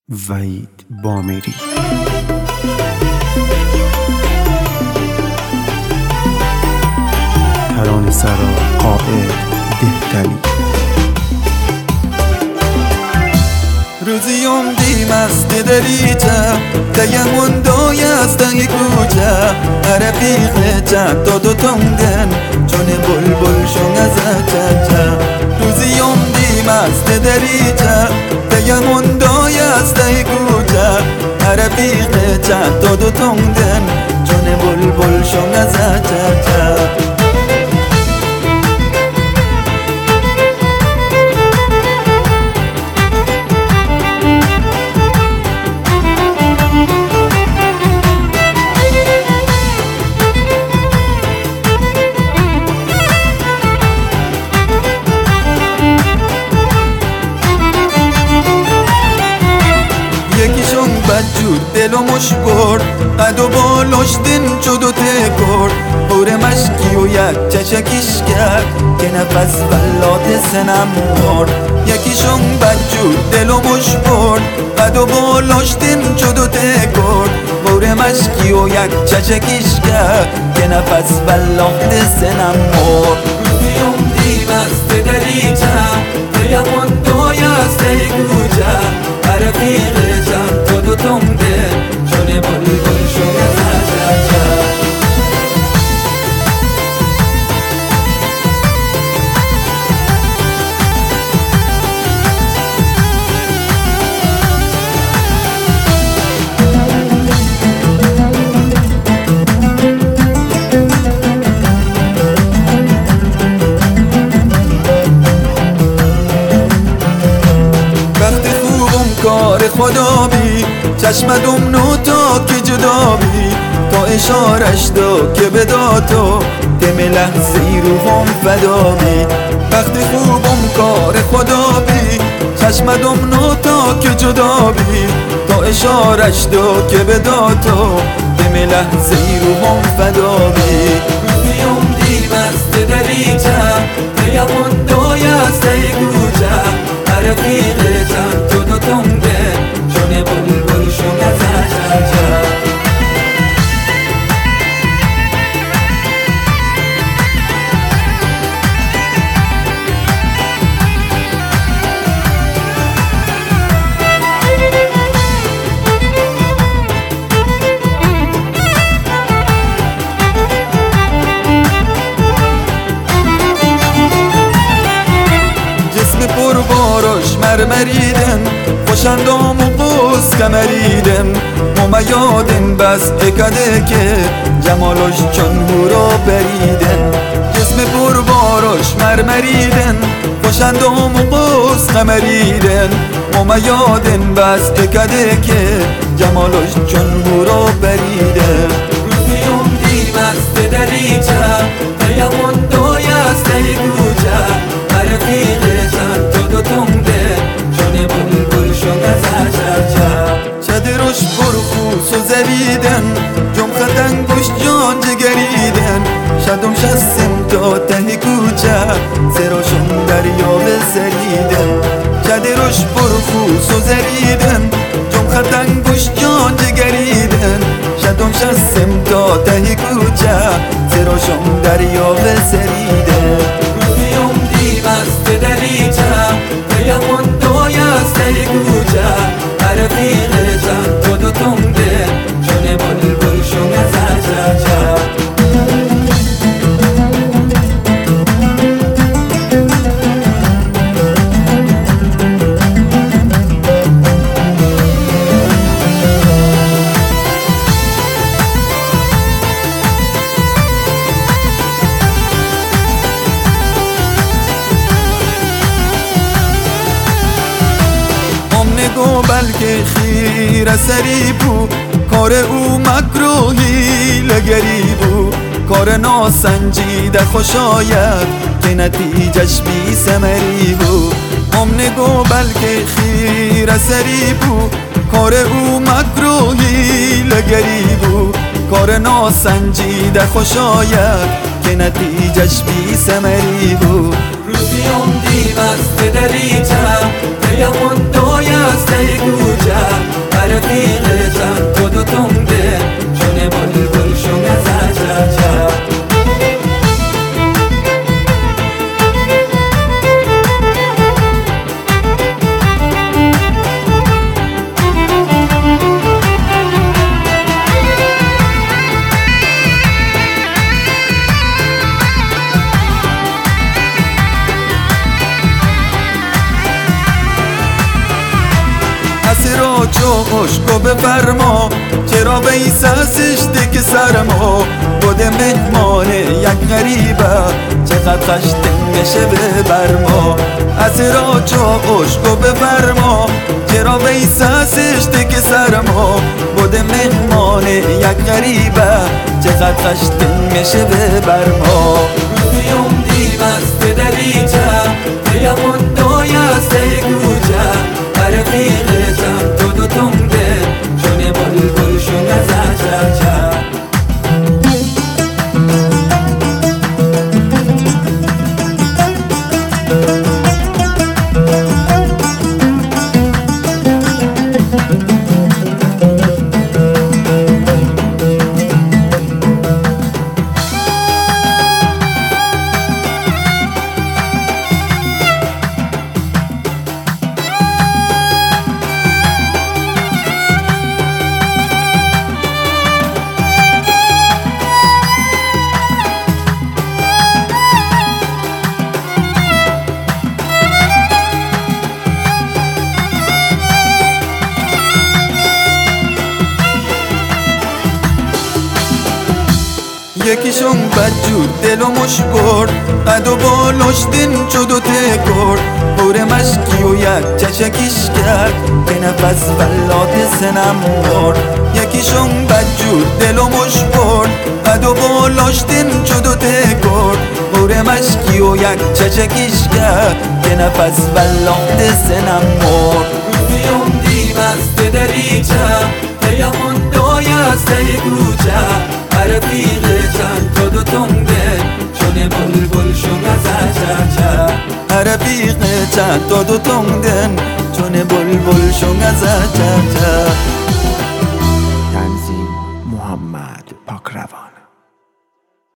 وحید بامری. ترانه سرا قائد دهتلی. روزیم دیمست دریچه دیمون دویست دی کوچه رفیق جد دو تندن چون بلبل شون از چچه. روزیم دیمست دریچه دیمون دویست دی کوچه رفیق جد دو تندن چون بلبل شون از چچه. یکیشون بدجور دل و مش برد قد و بالش دین شد و تکرد بور مشکی و یک چشکیش کرد که نفس فلات سنم مرد. یکیشون بدجور دل و مش برد قد و بالش دین شد و تکرد بور مشکی و یک چشکیش کرد که نفس فلات سنم مرد. روزیم دیمست دریچه دیمون دویست دی کوچه رفیق جد دو تنده چون بلبل شون از چچه. کار خدا بی چشمدم نو تا که جدا بی تا اشارش دا که بدا تو دم لحظه روحم فدا بی. وقتی خوبم کار خدا بی چشمدم نو تا که جدا بی تا اشارش دا که بدا تو دم لحظه روحم فدا بی. روزیم دیمست دریچه دیمون دویست دی کوچه رفیق جد دو تنده چون بلبل شون از چچه. پربارش مرمریدن خوشندام و قوس کمریدن ممیادن بس اکده که جمالش چون هورا بریدن. جسم پربارش مرمریدن خوشندام و قوس کمریدن ممیادن بس اکده که جمالش چون هورا بریدن. روزیم دیمست دریچه دیمون دویست دی کوچه رفیق جد دو تنده چون بلبل شون از چچه. چدرش برخوص و زریدن جم خدن گوش جان جگریدن شدم شستم تا ته کوچه سراشون دریا سریدن. چدرش برخوص و زریدن جم خدن گوش جان جگریدن شدم شستم تا ته کوچه سراشون دریا سریدن. روزیم دیمست دریچه دیمون دویست دی کوچه رفیق جد دو تنده چون بلبل شون از چچه. نگو بلکه خیر سری بو کار او مکروهی لگری بو کار ناسنجیده خوش آید که نتیجش بی ثمری بو. نگو بلکه خیر سری بو کار او مکروهی لگری بو کار ناسنجیده خوش آید که نتیجش بی ثمری بو. روزیم مست دریچم پیمون دویسته گوجم رفیقتم تو دو تنده چون بلبل شون از عجب اسیرا چوش کو بفرما چرا بیساسش دیگه سرما بوده مهمان یک غریبه چقدر خشتن میشه به برما اسیرا چوش کو بفرما چرا بیساسش دیگه سرما بوده مهمان یک غریبه چقدر خشتن میشه به برما روزیم دی مست دریچم پیمون دویسته گوجم رفیقتم تو دو تنده چون بلبل شون از عجب یکیشون بدجور دلو مش برد قد و بالش دین چو دو تکرد بور مشکی و یک چشکیش کرد که نفس فلات سنم برد یکیشون بدجور دلو مش برد قد و بالش دین چو دو تکرد بور مشکی و یک چشکیش کرد که نفس فلات سنم برد روزیم دی مست دریچم پیمون دویسته گوجم رفیقتم تو دو تنده چون بلبل شون از عجب رفیقتم تو دو تنده چون بلبل شون از عجب